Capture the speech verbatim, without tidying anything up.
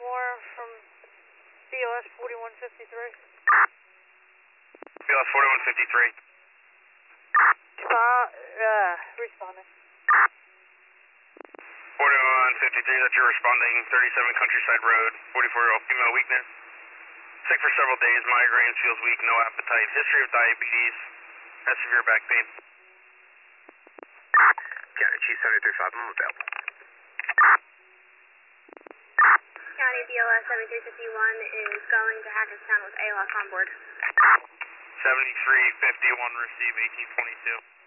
more from B O S forty-one fifty-three. B O S forty-one fifty-three. Spot, uh, responding. forty-one fifty-three, that's your responding, thirty-seven Countryside Road, forty-four-year-old female weakness. Sick for several days, migraines, feels weak, no appetite, history of diabetes, has severe back pain. County Chief seven three five, I'm available. County B L S seventy-three fifty-one is going to Hackettstown with A L S on board. seventy-three fifty-one, receive eighteen twenty-two.